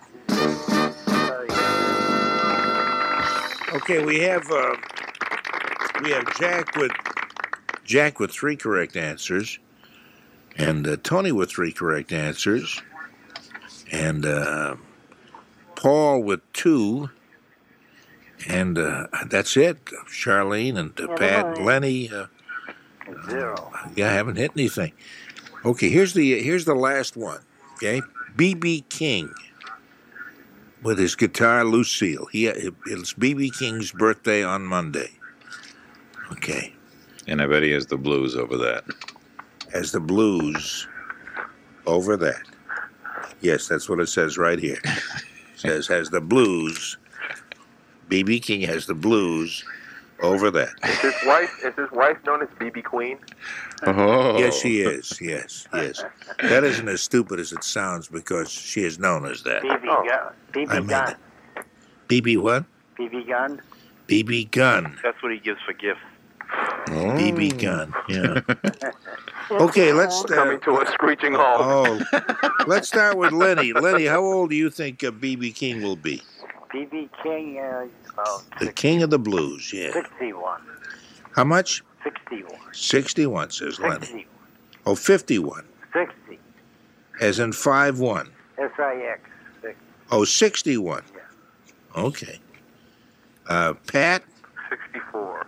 Speaker 4: Okay, we have uh, we have Jack with Jack with three correct answers, and uh, Tony with three correct answers, and uh, Paul with two, and uh, that's it. Charlene and uh,
Speaker 6: Never
Speaker 4: Pat,
Speaker 6: mind.
Speaker 4: and Lenny. Uh,
Speaker 8: Zero.
Speaker 4: yeah, I haven't hit anything. Okay, here's the here's the last one. Okay, B B King with his guitar Lucille. He it's B B King's birthday on Monday. Okay,
Speaker 9: And I bet he has the blues over that.
Speaker 4: has the blues over that. Yes, that's what it says right here. It says has the blues. B B King has the blues over that.
Speaker 3: Is his wife is his wife known as B B Queen?
Speaker 9: Oh.
Speaker 4: Yes, she is. Yes, yes. That isn't as stupid as it sounds because she is known as that.
Speaker 8: B B
Speaker 3: Oh.
Speaker 8: gun. B B
Speaker 4: I mean
Speaker 8: gun.
Speaker 4: B B what?
Speaker 8: B B gun.
Speaker 4: B B gun.
Speaker 7: That's what he gives for gifts.
Speaker 4: B B gun. Yeah. Okay, let's. Uh,
Speaker 3: Coming to a screeching halt.
Speaker 4: oh, let's start with Lenny. Lenny, how old do you think uh, B B King will be?
Speaker 8: B B King uh, is about
Speaker 4: The king of the blues. Yeah.
Speaker 8: sixty-one.
Speaker 4: How much?
Speaker 8: sixty-one.
Speaker 4: Sixty-one, says Lenny.
Speaker 8: sixty.
Speaker 4: Oh, fifty-one,
Speaker 8: sixty.
Speaker 4: as in five one.
Speaker 8: S I X. sixty.
Speaker 4: Oh, sixty-one. Okay. Uh, Pat,
Speaker 3: sixty-four.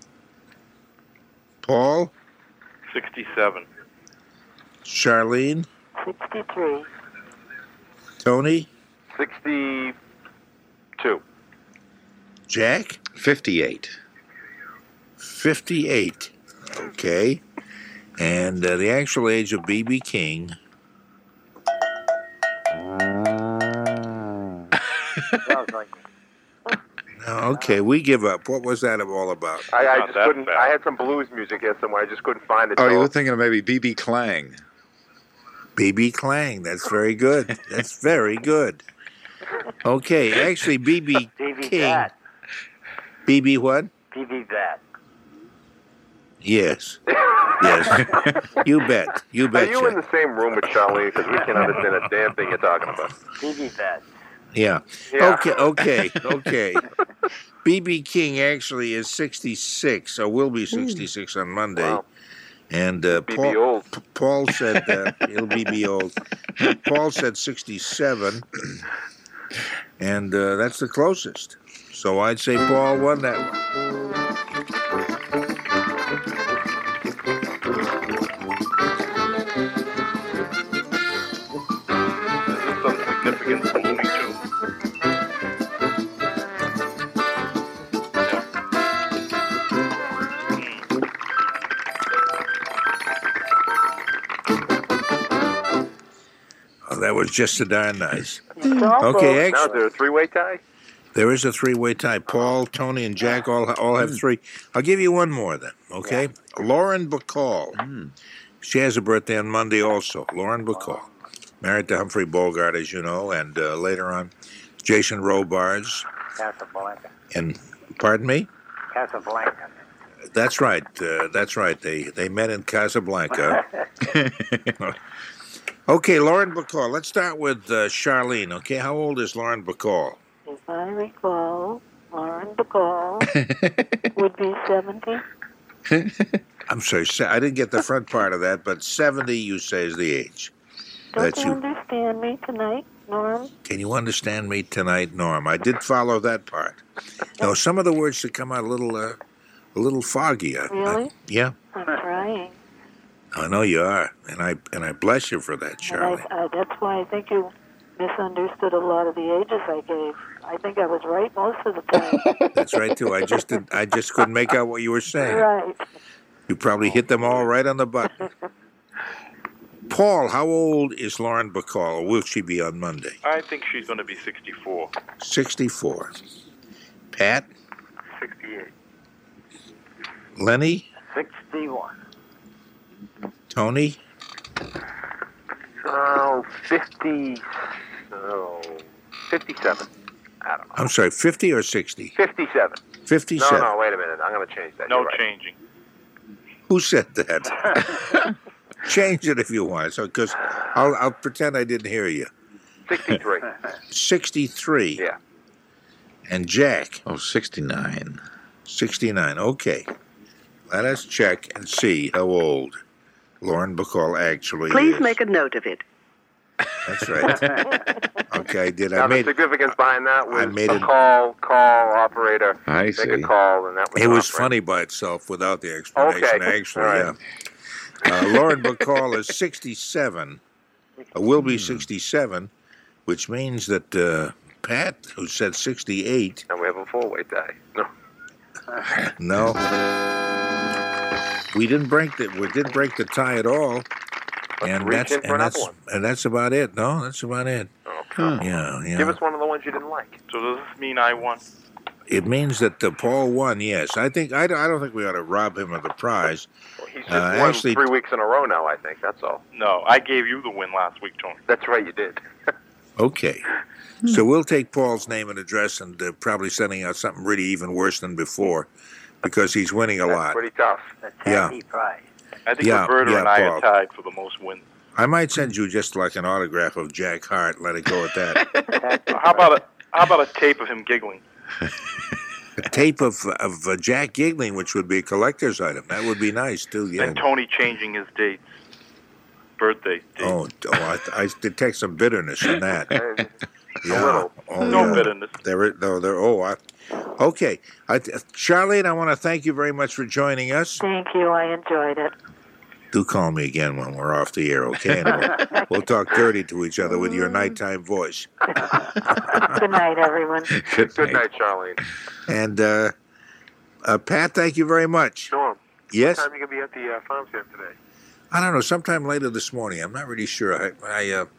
Speaker 4: Paul,
Speaker 7: sixty-seven.
Speaker 4: Charlene,
Speaker 6: Sixty-three.
Speaker 4: Tony,
Speaker 3: sixty-two.
Speaker 4: Jack,
Speaker 9: fifty-eight.
Speaker 4: fifty-eight. Okay. And uh, the actual age of B B King.
Speaker 8: Sounds like
Speaker 4: No, okay, we give up. What was that all about?
Speaker 3: I, I
Speaker 7: Not
Speaker 3: just
Speaker 7: that
Speaker 3: couldn't.
Speaker 7: bad.
Speaker 3: I had some blues music here somewhere. I just couldn't find it.
Speaker 9: Oh,
Speaker 3: so-
Speaker 9: you were thinking of maybe B B Clang.
Speaker 4: B B Clang. That's very good. That's very good. Okay, actually, B B
Speaker 8: B B
Speaker 4: King.
Speaker 8: Bat.
Speaker 4: B B what?
Speaker 8: B B Bat.
Speaker 4: Yes. Yes. You bet. You
Speaker 3: Are
Speaker 4: bet.
Speaker 3: you in the same room with Charlene? Because we can't understand a damn thing you're talking about.
Speaker 8: B B Bat.
Speaker 4: Yeah.
Speaker 3: Yeah.
Speaker 4: Okay, okay, okay. B B King actually is sixty-six, or will be sixty-six on Monday.
Speaker 3: Wow.
Speaker 4: And uh,
Speaker 3: Be
Speaker 4: Paul,
Speaker 3: old.
Speaker 4: P- Paul said uh, he'll be be old. Paul said sixty-seven, and uh, that's the closest. So I'd say Paul won that one.
Speaker 7: This is some significance to Looney Tunes.
Speaker 4: Oh, that was just so darn nice.
Speaker 6: So
Speaker 4: Okay,
Speaker 3: Now, is
Speaker 4: excellent.
Speaker 3: there a three-way tie?
Speaker 4: There is a three-way tie. Paul, Tony, and Jack all all have three. I'll give you one more then. Okay, Lauren Bacall. She has a birthday on Monday also. Lauren Bacall, married to Humphrey Bogart, as you know, and uh, later on, Jason Robards.
Speaker 8: Casablanca.
Speaker 4: And pardon me.
Speaker 8: Casablanca.
Speaker 4: That's right. Uh, that's right. They they met in Casablanca. Okay, Lauren Bacall. Let's start with uh, Charlene. Okay, how old is Lauren Bacall?
Speaker 6: if I recall, Lauren Bacall would be seventy.
Speaker 4: I'm sorry, se- I didn't get the front part of that, but seventy, you say, is the age.
Speaker 6: Don't
Speaker 4: That
Speaker 6: you
Speaker 4: you
Speaker 6: understand me tonight, Norm?
Speaker 4: can you understand me tonight, Norm? I did follow that part. No, some of the words that come out a little, uh, a little foggy. I, I-
Speaker 6: Really?
Speaker 4: yeah,
Speaker 6: I'm trying.
Speaker 4: I know you are, and I and I bless you for that,
Speaker 6: And
Speaker 4: Charlie.
Speaker 6: I, I, that's why I think you misunderstood a lot of the ages I gave. I think I was right most of the time.
Speaker 4: That's right too. I just did, I just couldn't make out what you were saying.
Speaker 6: Right.
Speaker 4: You probably hit them all right on the button. Paul, how old is Lauren Bacall? Or will she be on Monday?
Speaker 7: I think she's going to be sixty-four.
Speaker 4: Sixty-four. Pat,
Speaker 8: sixty-eight.
Speaker 4: Lenny,
Speaker 8: sixty-one.
Speaker 4: Tony.
Speaker 3: Oh, fifty. Oh, fifty-seven. I don't know.
Speaker 4: I'm sorry, fifty or sixty?
Speaker 3: Fifty-seven. No,
Speaker 4: Fifty-seven.
Speaker 3: no, wait a minute. I'm going to change that.
Speaker 7: No
Speaker 3: You're right.
Speaker 7: changing.
Speaker 4: Who said that? Change it if you want. So, because I'll, I'll pretend I didn't hear you.
Speaker 3: Sixty-three.
Speaker 4: Sixty-three.
Speaker 3: Yeah.
Speaker 4: And Jack,
Speaker 9: Oh, sixty-nine.
Speaker 4: sixty-nine. Okay. Let us check and see how old Lauren Bacall actually
Speaker 11: Please
Speaker 4: is.
Speaker 11: make a note of it.
Speaker 4: That's right. Okay, I did.
Speaker 3: Now,
Speaker 4: I
Speaker 3: the
Speaker 4: made.
Speaker 3: significance behind that was
Speaker 4: I made
Speaker 3: a
Speaker 4: it-
Speaker 3: call, call operator.
Speaker 9: I
Speaker 3: Make
Speaker 9: see.
Speaker 3: a call, and that was
Speaker 4: It was
Speaker 3: operator.
Speaker 4: funny by itself without the explanation.
Speaker 3: Okay.
Speaker 4: Actually,
Speaker 3: All
Speaker 4: yeah.
Speaker 3: right.
Speaker 4: Uh, Lauren Bacall is sixty-seven. Uh, will be sixty-seven, which means that uh, Pat, who said sixty-eight,
Speaker 3: And we have a four-way tie. No.
Speaker 4: no, we didn't break the we didn't break the tie at all, and
Speaker 3: reach
Speaker 4: that's
Speaker 3: in for
Speaker 4: and
Speaker 3: another
Speaker 4: that's
Speaker 3: one.
Speaker 4: and that's about it. No, that's about it.
Speaker 3: Okay.
Speaker 4: Yeah, yeah.
Speaker 3: Give us one of the ones you didn't like.
Speaker 7: So does this mean I won?
Speaker 4: It means that uh, Paul won. Yes, I think I, don't- I don't think we ought to rob him of the prize.
Speaker 3: Well, he's just
Speaker 4: Uh,
Speaker 3: won
Speaker 4: actually-
Speaker 3: three weeks in a row now, I think. That's all.
Speaker 7: No, I gave you the win last week, Tony.
Speaker 3: That's right, you did.
Speaker 4: Okay. So we'll take Paul's name and address and uh, probably sending out something really even worse than before because he's winning a
Speaker 3: That's
Speaker 4: lot.
Speaker 3: pretty tough.
Speaker 8: The
Speaker 4: Yeah.
Speaker 8: Tandy prize.
Speaker 7: I think
Speaker 4: Yeah,
Speaker 7: Roberta
Speaker 4: yeah,
Speaker 7: and I
Speaker 4: Paul.
Speaker 7: are tied for the most wins.
Speaker 4: I might send you just like an autograph of Jack Hart. Let it go at that.
Speaker 7: How about a how about a tape of him giggling?
Speaker 4: A tape of of uh, Jack giggling, which would be a collector's item. That would be nice too. Yeah.
Speaker 7: And Tony changing his dates, birthday dates.
Speaker 4: Oh, oh I, I detect some bitterness in that.
Speaker 3: And
Speaker 4: Yeah.
Speaker 3: little.
Speaker 4: Oh,
Speaker 7: no
Speaker 4: yeah.
Speaker 7: bitterness.
Speaker 4: There, is- no, there. Oh, I, okay. I, Charlene, I want to thank you very much for joining us.
Speaker 6: Thank you. I enjoyed it.
Speaker 4: Do call me again when we're off the air, okay? And we'll, we'll talk dirty to each other with your nighttime voice.
Speaker 6: Good night, everyone.
Speaker 9: Good
Speaker 3: Good
Speaker 9: night.
Speaker 3: night, Charlene.
Speaker 4: And uh, uh, Pat, thank you very much.
Speaker 3: Norm,
Speaker 4: Yes,
Speaker 3: what time you going to be at the uh, farm stand today?
Speaker 4: I don't know. Sometime later this morning. I'm not really sure. I, I uh,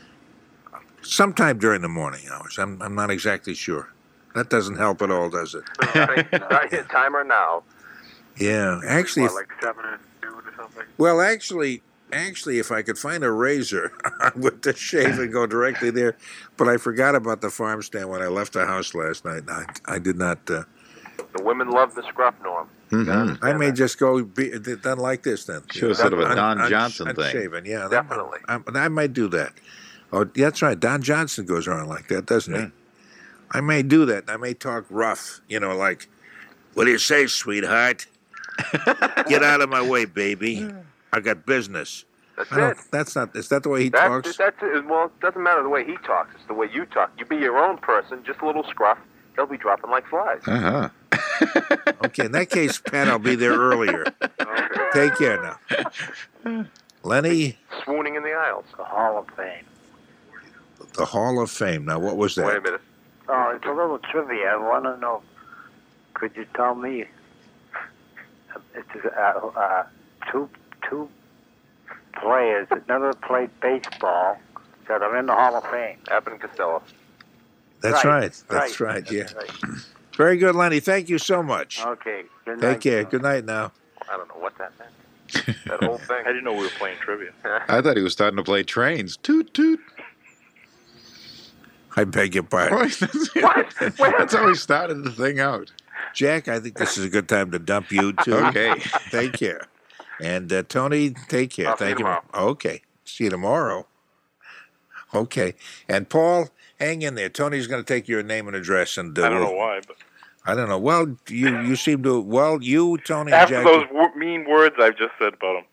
Speaker 4: sometime during the morning hours. I'm, I'm not exactly sure. That doesn't help at all, does it?
Speaker 3: No, right, timer now.
Speaker 4: Yeah, actually,
Speaker 3: What,
Speaker 4: if,
Speaker 3: like seven or noon or something?
Speaker 4: well, actually, actually, if I could find a razor, I would just shave and go directly there. But I forgot about the farm stand when I left the house last night. I, I did not. Uh,
Speaker 3: The women love the scruff, Norm.
Speaker 9: Mhm.
Speaker 4: I may just go be done like this then.
Speaker 9: Should have sort of a
Speaker 4: Un-
Speaker 9: Don
Speaker 4: un-
Speaker 9: Johnson thing.
Speaker 4: unshaven, yeah, that-
Speaker 3: Definitely.
Speaker 4: I, I might do that. Oh, that's right. Don Johnson goes around like that, doesn't
Speaker 9: Yeah.
Speaker 4: he? I may do that. I may talk rough, you know, like, "What do you say, sweetheart?" Get out of my way, baby. I got business.
Speaker 3: That's
Speaker 4: I don't,
Speaker 3: it.
Speaker 4: That's not. Is that the way he
Speaker 3: That's,
Speaker 4: talks?
Speaker 3: that's it. Well, it doesn't matter the way he talks. It's the way you talk. You be your own person, just a little scruff. He'll be dropping like flies.
Speaker 9: Uh-huh.
Speaker 4: Okay, in that case, Pat, I'll be there earlier.
Speaker 3: Okay.
Speaker 4: Take care now. Lenny,
Speaker 3: Swooning in the aisles.
Speaker 8: The Hall of Fame.
Speaker 4: the Hall of Fame. Now, what was that?
Speaker 3: Wait a minute.
Speaker 8: Oh, it's a little trivia. I want to know. Could you tell me? It's uh, uh, two two players that never played baseball that are in the Hall of Fame.
Speaker 3: Abbott and Costello.
Speaker 4: That's
Speaker 8: Right,
Speaker 4: right. That's right.
Speaker 8: right,
Speaker 4: Yeah.
Speaker 8: that's right.
Speaker 4: Very good, Lenny. Thank you so much.
Speaker 8: Okay. Good
Speaker 4: Take
Speaker 8: night.
Speaker 4: care. Good night now.
Speaker 3: I don't know what that meant. That whole thing.
Speaker 7: I didn't know we were playing trivia.
Speaker 9: I thought he was starting to play trains. Toot, toot.
Speaker 4: I beg your pardon.
Speaker 9: Right, that's,
Speaker 3: What?
Speaker 9: that's how he started the thing out.
Speaker 4: Jack, I think this is a good time to dump you, too.
Speaker 9: Okay.
Speaker 4: Take care. And uh, Tony, take care.
Speaker 3: I'll see you
Speaker 4: Thank you.
Speaker 3: tomorrow.
Speaker 4: Okay. See you tomorrow. Okay. And Paul, hang in there. Tony's going to take your name and address. And uh,
Speaker 7: I don't
Speaker 4: we'll-
Speaker 7: know why, but
Speaker 4: I don't know. Well, you you seem to. Well, you, Tony, and
Speaker 7: after
Speaker 4: Jack.
Speaker 7: those w- mean words I've just said about him.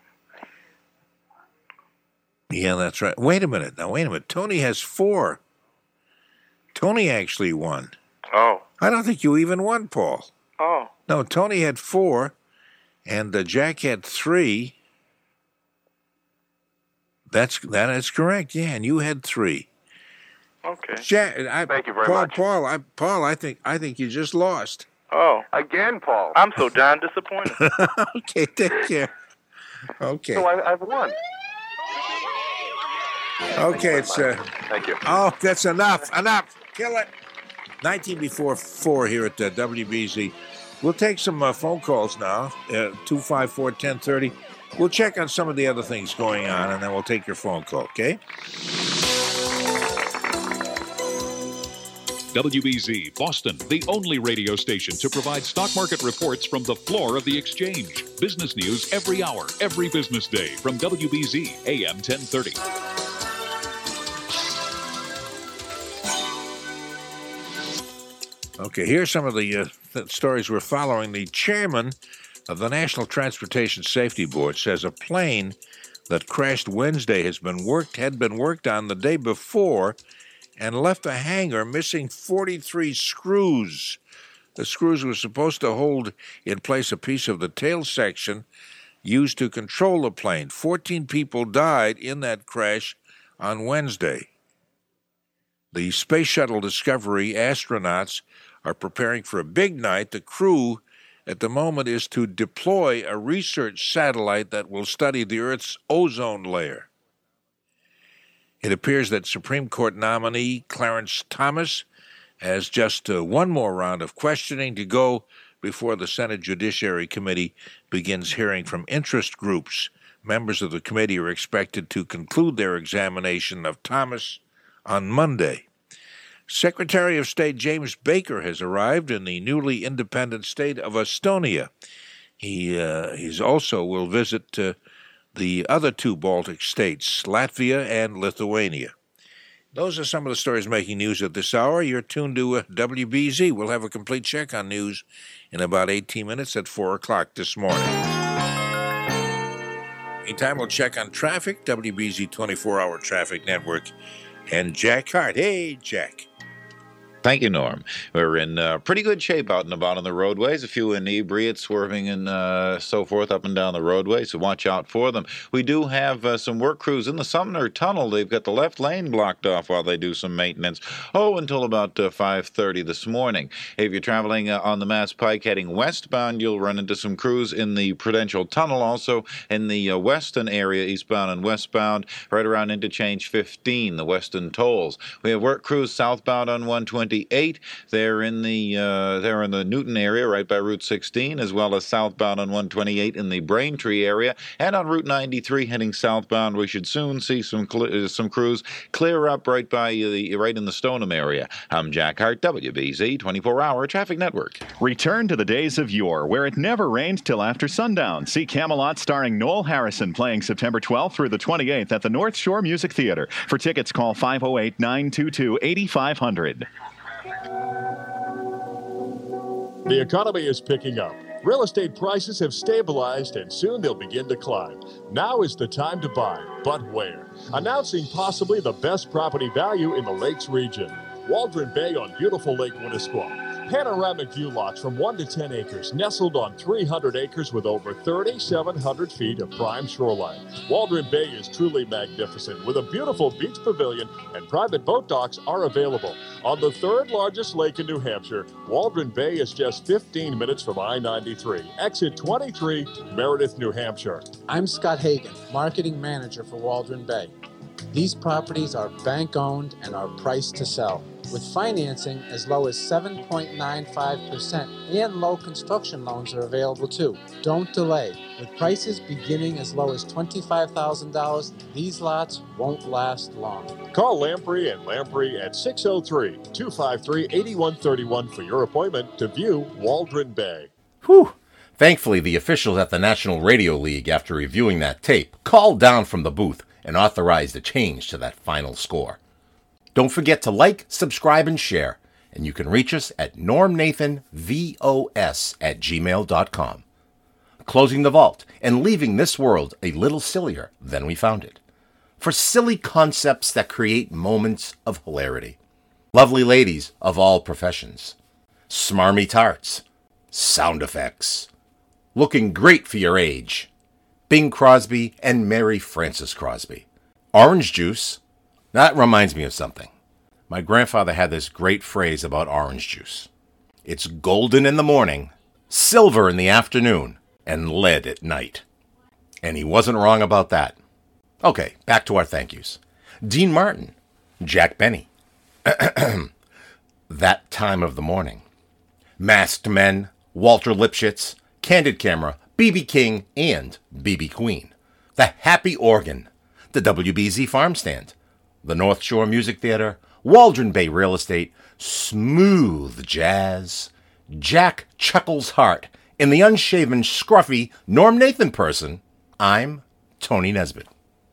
Speaker 4: Yeah, that's right. Wait a minute. Now, wait a minute. Tony has four. Tony actually won.
Speaker 7: Oh.
Speaker 4: I don't think you even won, Paul.
Speaker 7: Oh.
Speaker 4: No, Tony had four, and uh, Jack had three. That's that is correct. Yeah, and you had three.
Speaker 7: Okay.
Speaker 4: Jack, I,
Speaker 3: Thank you very
Speaker 4: Paul,
Speaker 3: much.
Speaker 4: Paul, I, Paul, I think I think you just lost.
Speaker 7: Oh.
Speaker 3: Again, Paul.
Speaker 7: I'm so darn disappointed.
Speaker 4: Okay, take care. Okay,
Speaker 3: So I, I've won.
Speaker 4: okay, it's uh,
Speaker 3: Thank you.
Speaker 4: oh, that's enough, enough. Kill it. nineteen before four here at uh, W B Z. We'll take some uh, phone calls now. Uh, two five four ten thirty. We'll check on some of the other things going on, and then we'll take your phone call. Okay.
Speaker 11: W B Z Boston, the only radio station to provide stock market reports from the floor of the exchange. Business news every hour, every business day from W B Z A M ten thirty.
Speaker 4: Okay, here's some of the uh, th- stories we're following. The chairman of the National Transportation Safety Board says a plane that crashed Wednesday has been worked had been worked on the day before and left a hangar missing forty-three screws. The screws were supposed to hold in place a piece of the tail section used to control the plane. fourteen people died in that crash on Wednesday. The Space Shuttle Discovery astronauts are preparing for a big night. The crew at the moment is to deploy a research satellite that will study the Earth's ozone layer. It appears that Supreme Court nominee Clarence Thomas has just uh, one more round of questioning to go before the Senate Judiciary Committee begins hearing from interest groups. Members of the committee are expected to conclude their examination of Thomas on Monday. Secretary of State James Baker has arrived in the newly independent state of Estonia. He uh, he's also will visit uh, the other two Baltic states, Latvia and Lithuania. Those are some of the stories making news at this hour. You're tuned to uh, W B Z. We'll have a complete check on news in about eighteen minutes at four o'clock this morning. Meantime, we'll check on traffic, W B Z twenty-four hour Traffic Network, and Jack Hart. Hey, Jack.
Speaker 9: Thank you, Norm. We're in uh, pretty good shape out and about on the roadways. A few inebriates swerving and uh, so forth up and down the roadway, so watch out for them. We do have uh, some work crews in the Sumner Tunnel. They've got the left lane blocked off while they do some maintenance. Oh, until about uh, five thirty this morning. If you're traveling uh, on the Mass Pike heading westbound, you'll run into some crews in the Prudential Tunnel, also in the uh, western area, eastbound and westbound, right around interchange fifteen, the western tolls. We have work crews southbound on one twenty-eight. They're in the uh, they're in the Newton area, right by Route sixteen, as well as southbound on one twenty-eight in the Braintree area, and on Route ninety-three heading southbound. We should soon see some cl- uh, some crews clear up right by the right in the Stoneham area. I'm Jack Hart, W B Z twenty-four hour Traffic Network.
Speaker 12: Return to the days of yore, where it never rained till after sundown. See Camelot starring Noel Harrison playing September twelfth through the twenty-eighth at the North Shore Music Theater. For tickets, call five oh eight, nine two two, eight five hundred.
Speaker 13: The economy is picking up, Real estate prices have stabilized and soon they'll begin to climb. Now is the time to buy, but where? Announcing possibly the best property value in the Lakes region. Waldron Bay on beautiful Lake Winnisquam. Panoramic view lots from one to ten acres, nestled on three hundred acres with over thirty-seven hundred feet of prime shoreline. Waldron Bay is truly magnificent, with a beautiful beach pavilion, and private boat docks are available. On the third largest lake in New Hampshire, Waldron Bay is just fifteen minutes from I ninety-three, exit twenty-three, Meredith, New Hampshire.
Speaker 14: I'm Scott Hagan, Marketing Manager for Waldron Bay. These properties are bank-owned and are priced to sell, with financing as low as seven point nine five percent, and low construction loans are available too. Don't delay. With prices beginning as low as twenty-five thousand dollars, these lots won't last long.
Speaker 13: Call Lamprey and Lamprey at six oh three, two five three, eight one three one for your appointment to view Waldron Bay.
Speaker 1: Whew. Thankfully, the officials at the National Radio League, after reviewing that tape, called down from the booth and authorized a change to that final score. Don't forget to like, subscribe, and share, and you can reach us at normnathanvos at gmail dot com. Closing the vault and leaving this world a little sillier than we found it, for silly concepts that create moments of hilarity. Lovely ladies of all professions, smarmy tarts, sound effects, looking great for your age, Bing Crosby and Mary Frances Crosby. Orange juice. That reminds me of something. My grandfather had this great phrase about orange juice. It's golden in the morning, silver in the afternoon, and lead at night. And he wasn't wrong about that. Okay, back to our thank yous. Dean Martin, Jack Benny, That Time of the Morning, Masked Men, Walter Lipschitz, Candid Camera, B B King, and B B Queen, The Happy Organ, the W B Z Farm Stand, the North Shore Music Theater, Waldron Bay Real Estate, Smooth Jazz, Jack Chuckles Hart, and the unshaven, scruffy Norm Nathan person, I'm Tony Nesbitt.